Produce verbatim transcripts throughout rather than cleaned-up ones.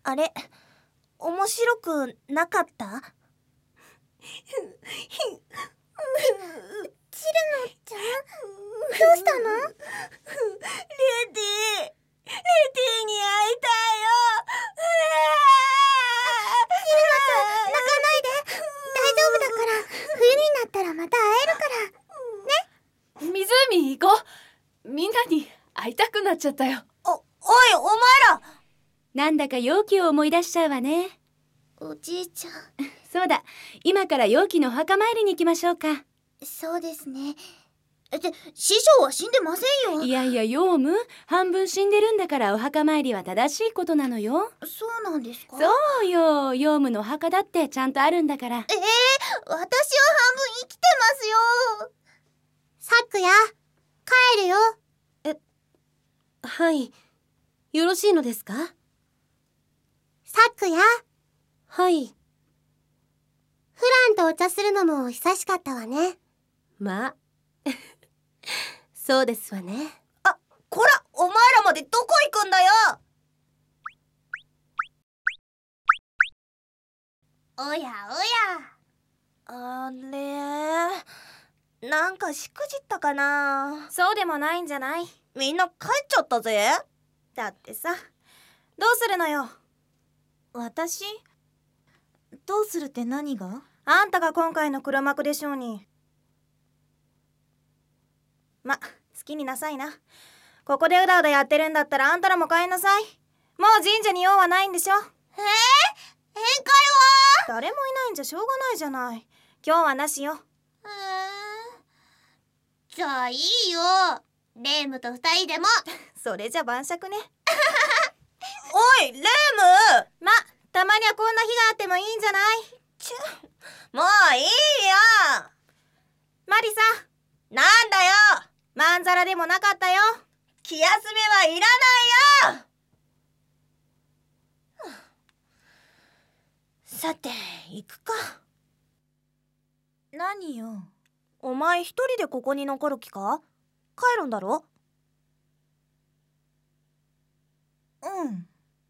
あれ、面白くなかった？ チルノちゃん、どうしたの？ レディ、レディに会いたいよ。 チルノちゃん、泣かないで。大丈夫だから、冬になったらまた会えるからね。 湖行こう。みんなに会いたくなっちゃったよ。 お、おい、お前ら。 なんだか陽気を思い出しちゃうわね。 おじいちゃん。 そうだ、今から陽気のお墓参りに行きましょうか。 そうですね。って師匠は死んでませんよ。 いやいや、ヨウム、半分死んでるんだからお墓参りは正しいことなのよ。 そうなんですか？ そうよ、ヨウムのお墓だってちゃんとあるんだから。 えー、私は半分生きてますよ。さくや、帰るよ。 え、はい、よろしいのですか？ さくや。 はい。 フランとお茶するのも久しかったわね。 まあそうですわね。 あ、こら、お前らまでどこ行くんだよ。 おやおや。 あれ、なんかしくじったかな。 そうでもないんじゃない？ みんな帰っちゃったぜ。 だってさ、どうするのよ。私？ どうするって何が？ あんたが今回の黒幕でしょうに。ま、好きになさいな。ここでうだうだやってるんだったらあんたらも帰んなさい。もう神社に用はないんでしょ。えー、 宴会は？ 誰もいないんじゃしょうがないじゃない。今日はなしよ。 えー、じゃあいいよ。レイムと二人でも。 それじゃ晩酌ね。 おい、レイム。 ま、たまにはこんな日があってもいいんじゃない？ ちゅ、もういいよ。 マリさん。 なんだよ。 まんざらでもなかったよ。 気休めはいらないよ。さて、行くか。 何よ。 お前一人でここに残る気か？帰るんだろ？ うん。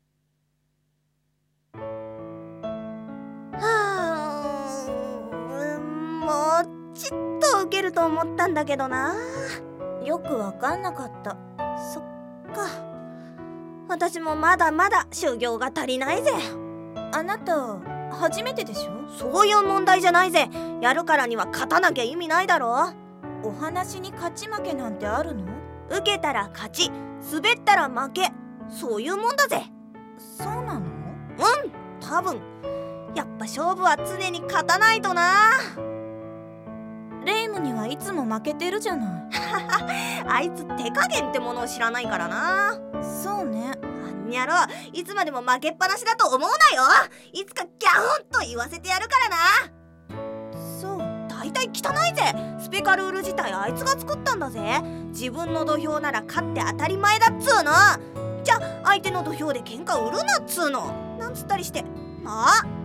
はあ、もうちっと受けると思ったんだけどな。 よくわかんなかった。 そっか。私もまだまだ修行が足りないぜ。 あなた初めてでしょ？ そういう問題じゃないぜ。やるからには勝たなきゃ意味ないだろ。 お話に勝ち負けなんてあるの？ 受けたら勝ち、滑ったら負け、そういうもんだぜ。 そうなの？ うん、多分。やっぱ勝負は常に勝たないとな。 レイムにはいつも負けてるじゃない。 あいつ手加減ってものを知らないからな。 そうね。 あんにゃろ、いつまでも負けっぱなしだと思うなよ。いつかギャフンと言わせてやるからな。 そう。 大体汚いぜ。スペカルール自体あいつが作ったんだぜ。自分の土俵なら勝って当たり前だっつーの。じゃあ相手の土俵で喧嘩売るなっつーの。なんつったりして。あっ、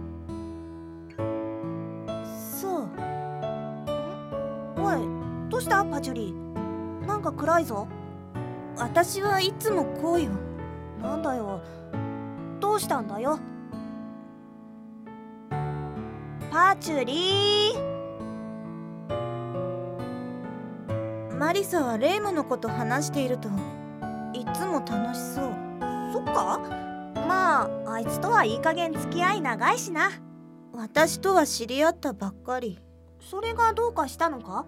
そう。 おい、どうしたパチュリ？なんか暗いぞ。 私はいつもこうよ。 なんだよ、どうしたんだよ。パチュリー。 マリサはレイムのこと話しているといつも楽しそう。 そっか。まああいつとはいい加減付き合い長いしな。 私とは知り合ったばっかり。 それがどうかしたのか？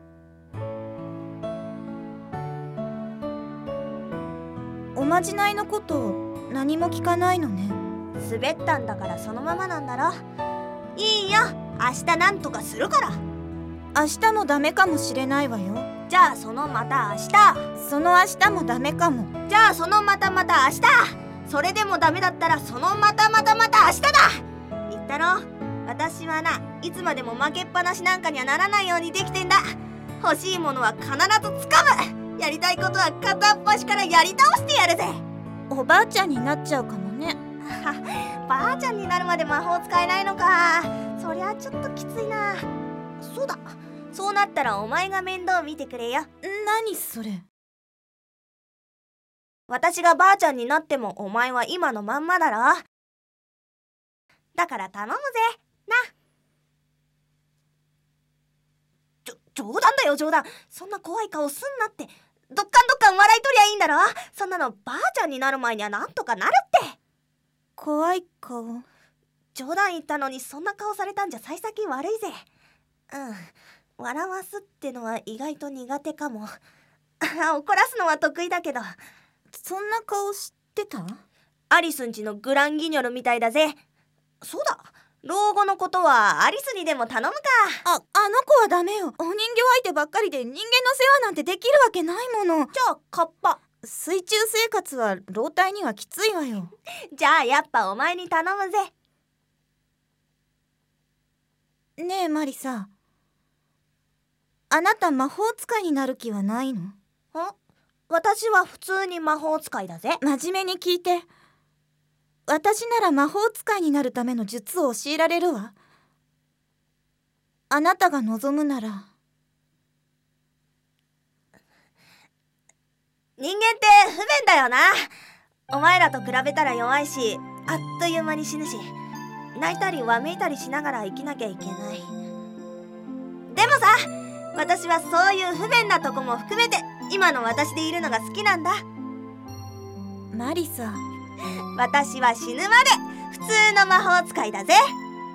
おまじないのこと何も聞かないのね。 滑ったんだからそのままなんだろ。いいよ、明日なんとかするから。 明日もダメかもしれないわよ。 じゃあそのまた明日。 その明日もダメかも。 じゃあそのまたまた明日。それでもダメだったらそのまたまたまた明日だ。言ったろ、私はないつまでも負けっぱなしなんかにはならないようにできてんだ。欲しいものは必ずつかむ。やりたいことは片っ端からやり倒してやるぜ。 おばあちゃんになっちゃうかもね。 ばあちゃんになるまで魔法使えないのか。そりゃちょっときついな。そうだ、そうなったらお前が面倒見てくれよ。 何それ？ 私がばあちゃんになってもお前は今のまんまだろ。 だから頼むぜな。ちょ冗談だよ冗談。そんな怖い顔すんなって。どっかんどっかん笑いとりゃいいんだろ。そんなのばあちゃんになる前にはなんとかなるって。 怖い顔。 冗談言ったのにそんな顔されたんじゃ幸先悪いぜ。うん、笑わすってのは意外と苦手かも。怒らすのは得意だけど。 そんな顔してた？ アリスんちのグランギニョルみたいだぜ。そうだ、老後のことはアリスにでも頼むか。 あ、あの子はダメよ。お人形相手ばっかりで人間の世話なんてできるわけないもの。 じゃあカッパ。 水中生活は老体にはきついわよ。 じゃあやっぱお前に頼むぜ。 ねえマリサ、あなた魔法使いになる気はないの？ ん？私は普通に魔法使いだぜ。 真面目に聞いて。私なら魔法使いになるための術を教えられるわ。あなたが望むなら。 人間って不便だよな。お前らと比べたら弱いし、あっという間に死ぬし、泣いたりわめいたりしながら生きなきゃいけない。でもさ、私はそういう不便なとこも含めて今の私でいるのが好きなんだ。 マリサ、 私は死ぬまで普通の魔法使いだぜ。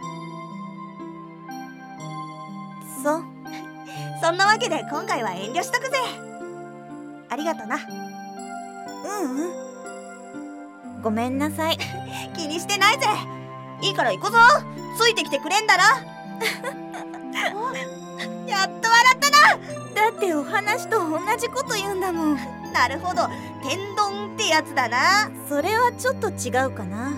そう。 そんなわけで今回は遠慮しとくぜ。ありがとな。 うんうん。ごめんなさい。 気にしてないぜ。いいから行くぞ。ついてきてくれんだろ。やっと笑ったな。 だってお話と同じこと言うんだもん。 なるほど、天丼ってやつだな。 それはちょっと違うかな。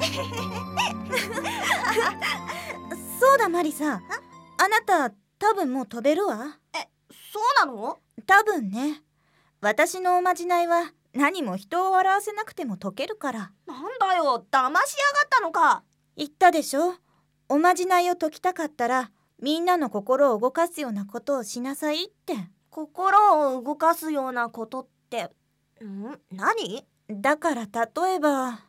そうだマリサ、あなた多分もう飛べるわ。 え、そうなの？ 多分ね。私のおまじないは何も人を笑わせなくても解けるから。 なんだよ、騙しやがったのか。 言ったでしょ。おまじないを解きたかったらみんなの心を動かすようなことをしなさいって。 心を動かすようなことってん何？ だから例えば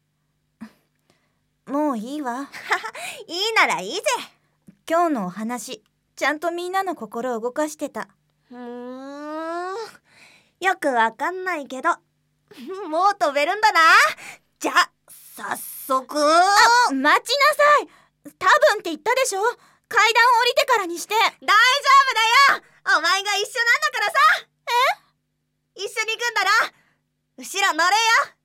もういいわ。 いいならいいぜ。 今日のお話ちゃんとみんなの心を動かしてた。 うーん、よくわかんないけどもう飛べるんだな。じゃあ早速。 あ、待ちなさい。多分って言ったでしょ。階段降りてからにして。 大丈夫だよ。お前が一緒なんだからさ。え？一緒に行くんだろ。後ろ乗れよ。